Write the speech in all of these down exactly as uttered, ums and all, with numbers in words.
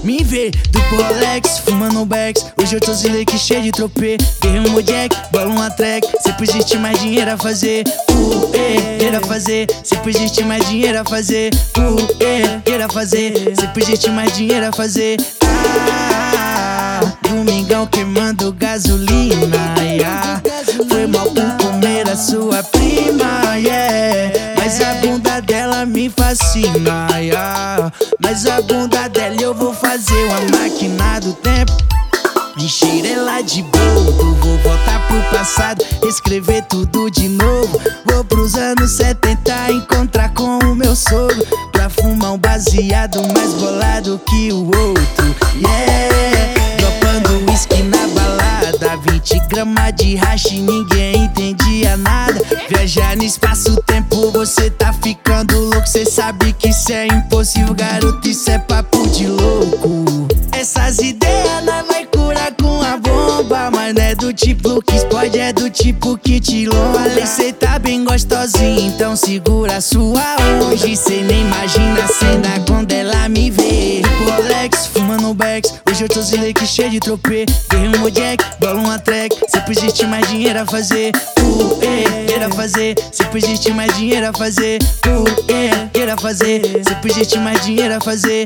me ver do Rolex, fumando Bex. Hoje eu tô zileque cheio de tropê. Guerrei um Jack, bola uma track. Sempre existe mais dinheiro a fazer. Uh, eh, dinheiro a fazer. Sempre existe mais dinheiro a fazer. Uh, eh, dinheiro a fazer. Sempre existe mais dinheiro a fazer. Ah, domingão queimando gasolina, yeah. Foi mal por comer a sua prima, yeah. Mas a bunda dela me fascina, yeah. Mas a bunda dela eu vou fazer uma máquina do tempo, encher ela de boldo. Vou voltar pro passado, escrever tudo de novo. Vou pros anos setenta, encontrar com o meu sogro, pra fumar um baseado mais bolado que o outro, yeah. Dropando whisky na balada, vinte gramas de hash, ninguém entendia nada. Viajar no espaço-tempo, você tá ficando louco. Cê sabe que isso é impossível, garoto, isso é papo de louco. Essas ideias nós vai curar com a bomba, mas não é do tipo que explode, é do tipo que te lomba. Além cê tá bem gostosinho, então segura a sua hoje. Cê nem imagina a cena quando ela me vê. Rolex, fumando Bex. Hoje eu tô zileque cheio de tropê. Guerrei um Jack, bola uma track. Sempre existe mais dinheiro a fazer. Uh, eh, dinheiro a fazer. Sempre existe mais dinheiro a fazer. Uh, eh, dinheiro a fazer. Sempre existe mais dinheiro a fazer.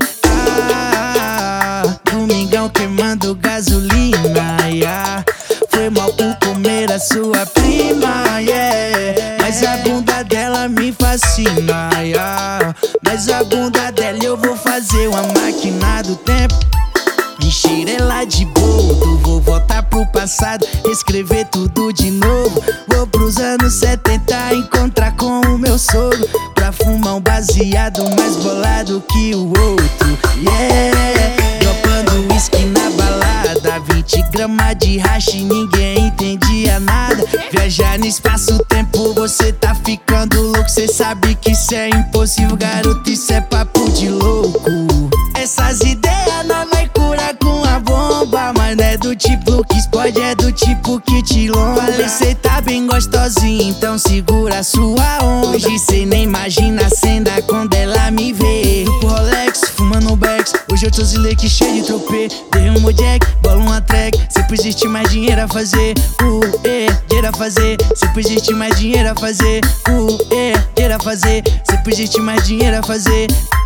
Ah, domingão queimando gasolina, yeah. Foi mal por comer a sua prima, yeah. Mas a bunda dela me fascina, yeah. Mas a bunda dela eu vou fazer uma máquina do tempo, encher ela de boldo. Vou voltar pro passado, escrever tudo de novo. Vou pros anos setenta, encontrar com o meu sogro, pra fumar um baseado mais bolado que o outro, yeah. Dropando whisky na balada, vinte gramas de hash, ninguém entendia nada. Viajar no espaço-tempo, você tá ficando louco. Cê sabe que isso é impossível, garoto, isso é papo de louco. Essas ideias nós vai curar com a bomba, mas não é do tipo que explode, é do tipo que te lomba. Além cê tá bem gostosinho, então segura a sua onda. Hoje cê nem imagina a cena quando ela me vê. Do Rolex, fumando Bex. Hoje eu tô zileque cheio de tropê. Guerrei um Jack, bola uma track. Sempre existe mais dinheiro a fazer. Uh, eh, dinheiro a fazer. Sempre existe mais dinheiro a fazer. Uh, eh, dinheiro a fazer. Sempre existe mais dinheiro a fazer.